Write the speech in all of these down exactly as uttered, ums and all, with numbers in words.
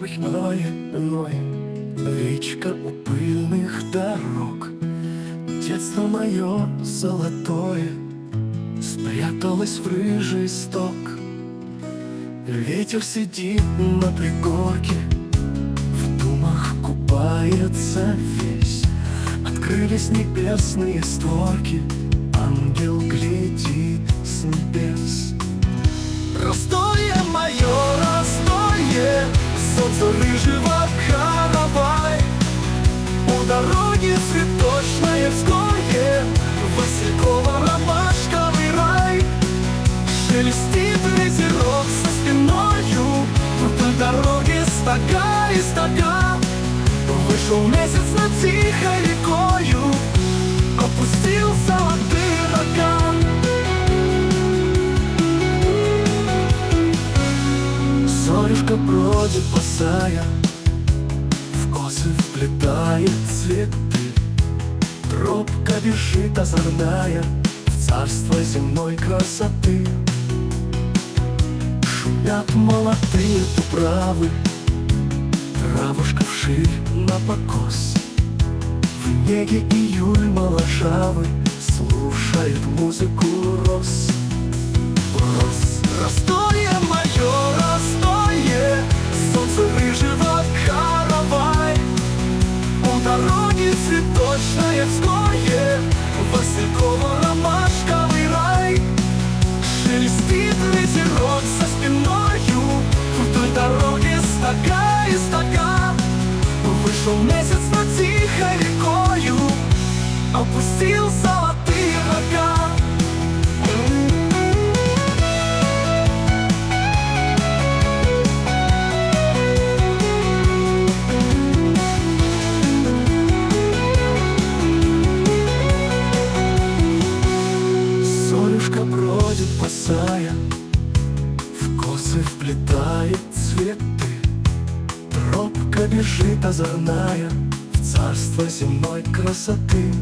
ручной иной, речка у пыльных дорог. Детство мое золотое спряталось в рыжий сток. Ветер сидит на пригорке, в думах купается весь. Открылись небесные створки, ангел глядит с небес. Ростое мое, ростое, солнце рыжего каравай. У дороги цветочное вскоре, васильково-ромашковый рай. Шелестит ветерок со спиною, вдоль дороги стога и стога. Вышел месяц над тихой рекою, опустил золотые рога. Зорюшка бродит босая, в косы вплетает цветы. Тропка бежит озорная в царство земной красоты. Шумят молодые дубравы, травушка вширь напокос. В неге июль моложавый слушает музыку роз. Роз. Ростое мое, ростое, солнце рыжего каравай. У дороги цветочное вскоре, васильково-ромашковый рай. Шелестит ветерок со спиною, вдоль дороги стога и стога. Вышел месяц над тихой рекою, опустил золотые рога. Зорюшка бродит босая, в косы вплетает цветы. Тропка бежит озорная в царство земной красоты.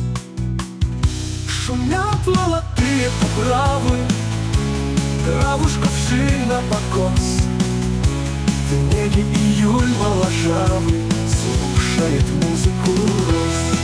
Шумят молодые дубравы, травушка вширь напокос. В неге июль моложавый слушает музыку роз.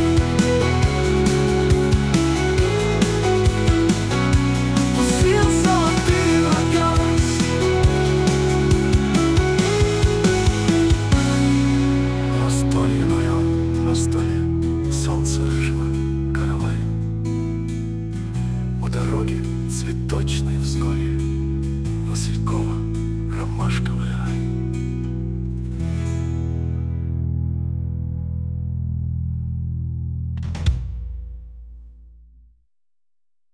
Солнце рыжего каравай. У дороги цветочной вскоре васильком